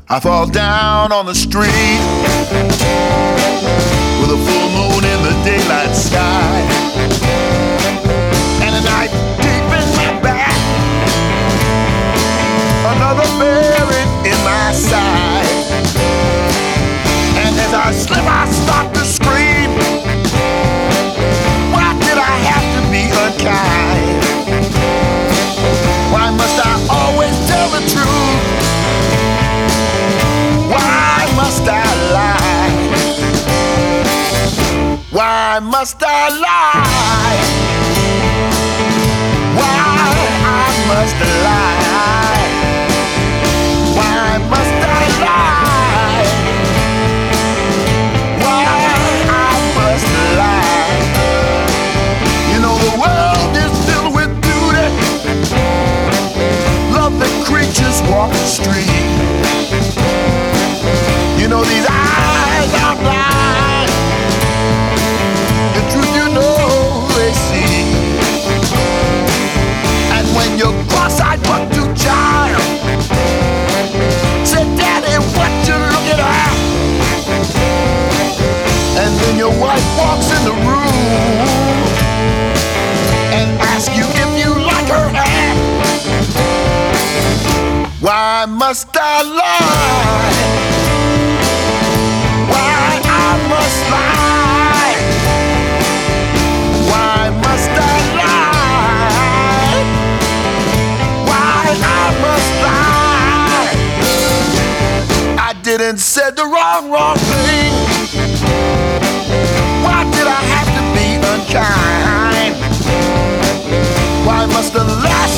I fall down on the street with a full moon in the daylight sky and a knife deep in my back, another buried in my side. And as I slip, I start to scream. Why did I have to be unkind? Why must I always tell the truth? Why must I lie? Why must I lie? Why I must lie? Why must I lie? Why I must lie? You know the world is filled with beauty, lovely creatures walk the street. You know these eyes are blind, the truth you know they see. And when you're cross-eyed but too child, say daddy, what you looking at? And then your wife walks in the room and asks you if you like her hat. Why must I lie? Why I must lie? Why must I lie? Why I must lie? I didn't say the wrong thing. Why did I have to be unkind? Why must the last